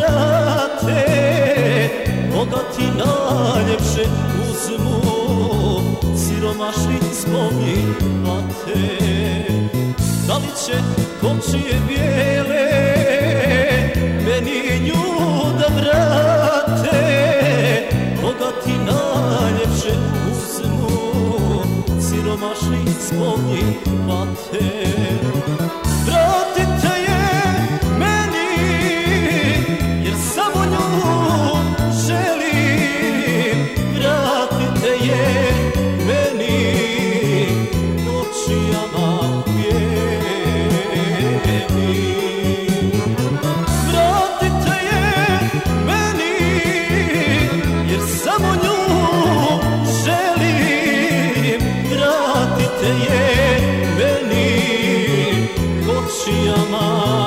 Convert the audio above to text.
vrate, bogati najljepše uzmu, siromašni zbog njih pate. Da li će kočije bijele meni nju da vrate, bogati najljepše uzmu, siromašni zbog njih pate. Vratite je meni, jer samo nju želim. Vratite je meni, očijama bijelim. Vratite je meni, jer samo nju želim. Vratite je meni, očijama